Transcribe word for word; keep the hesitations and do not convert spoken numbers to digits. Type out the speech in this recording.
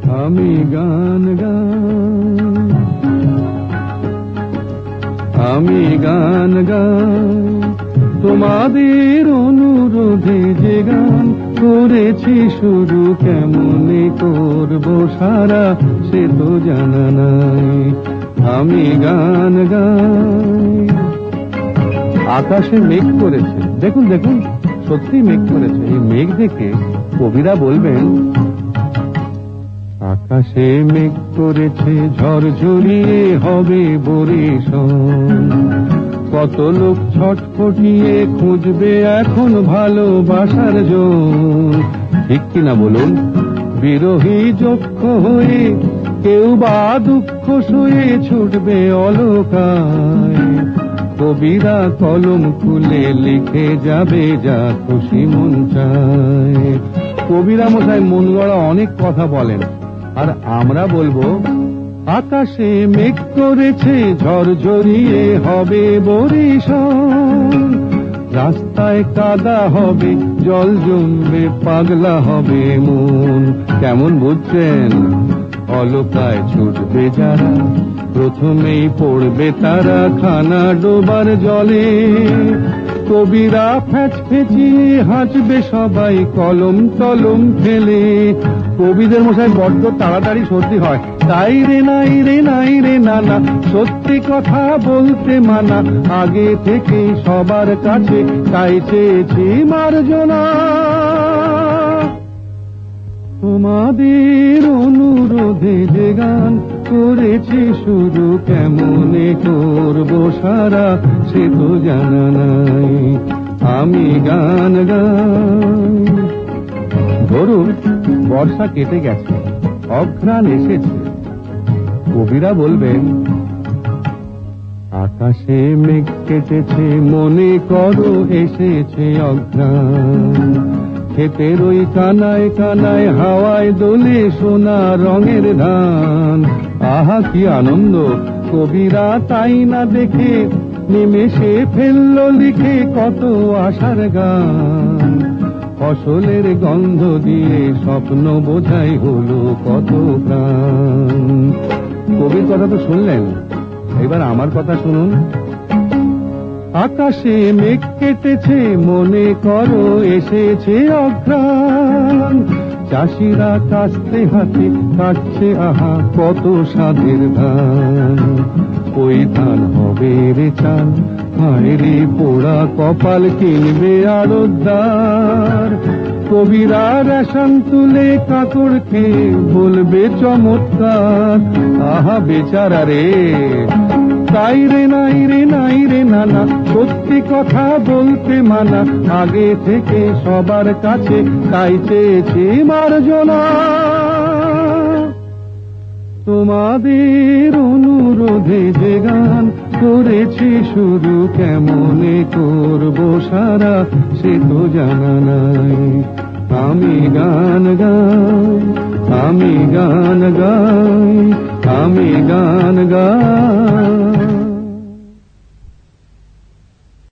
আমি গান গাই, আমি গান গাই তোমাদের অনুরোধে, যে গান করেছি শুরু কেমনে করবো সারা সে তো জানা নাই। আমি গান গাই। আকাশে মেঘ করেছে, দেখুন দেখুন সত্যি মেঘ করেছে। এই মেঘ দেখে কবিরা বলবেন, আকাশে মেঘ করেছে ঝড় ঝরিয়ে হবে বরিশন, কত লোক ছটফটিয়ে খুঁজবে এখন ভালোবাসার জন। ঠিক কিনা বলুন? বিরহী যক্ষ হয়ে কেউ বা দুঃখ সয়ে ছুটবে অলকায়, কবিরা কলম খুলে লিখে যাবে যা খুশি মন চায়। কবিরা মশাই মন গড়া অনেক কথা বলেন, আর আমরা বলবো, আকাশে মেঘ করেছে ঝড় ঝরিয়ে হবে বরিশন, রাস্তায় কাদা হবে জল জমবে পাগলা হবে মন। কেমন বুঝছেন? অলকায় ছুটবে যারা, প্রথমেই পড়বে তারা খানা ডোবার জলে, কবিরা ফ্যাচ ফেঁচিয়ে হাঁচবে সবাই কলম টলম ফেলে। কবিদের মশাই বড্ড তাড়াতাড়ি সর্দি হয়, তাই রে নাই রে নাই রে নানা, সত্যি কথা বলতে মানা, আগে থেকে সবার কাছে তাই চেয়েছি মার্জনা। তোমাদের অনুরোধে যে গান করেছি শুরু কেমনে করবো সারা সে তো জানা নাই। আমি গান গাই। ধরুন বর্ষা কেটে গেছে, অঘ্রাণ এসেছে, কবিরা বলবেন, আকাশে মেঘ কেটেছে মনে করো এসেছে অঘ্রাণ, ক্ষেতের ওই কানায় কানায় হাওয়ায় দোলে সোনা রঙের ধান। আহা কি আনন্দ! কবিরা তাই না দেখে নিমেষে ফেললো লিখে কত আশার গান, ফসলের গন্ধ দিয়ে স্বপ্ন বোঝাই হলো কত প্রাণ। কবির কথা তো শুনলেন, এবার আমার কথা শুনুন। আকাশে মেঘ কেটেছে মনে করো এসেছে অঘ্রাণ, চাষিরা কাস্তে হাতে কাটছে আহা কত স্বাদের ধান, ওই ধান হবে রে চাল, হায় রে পোড়া কপাল কিনবে আড়তদার, কবিরা রেশন তুলে কাকড় খেয়ে বলবে চমৎকার। আহা বেচারা রে, তাই রে নাই রে নাই রে নানা, সত্যি কথা বলতে মানা, আগে থেকে সবার কাছে তাই চেয়েছি মার্জনা। তোমাদের অনুরোধে যে গান করেছি শুরু কেমনে করবো সারা সে তো জানা নাই। আমি গান গাই, আমি গান গাই, আমি গান গাই।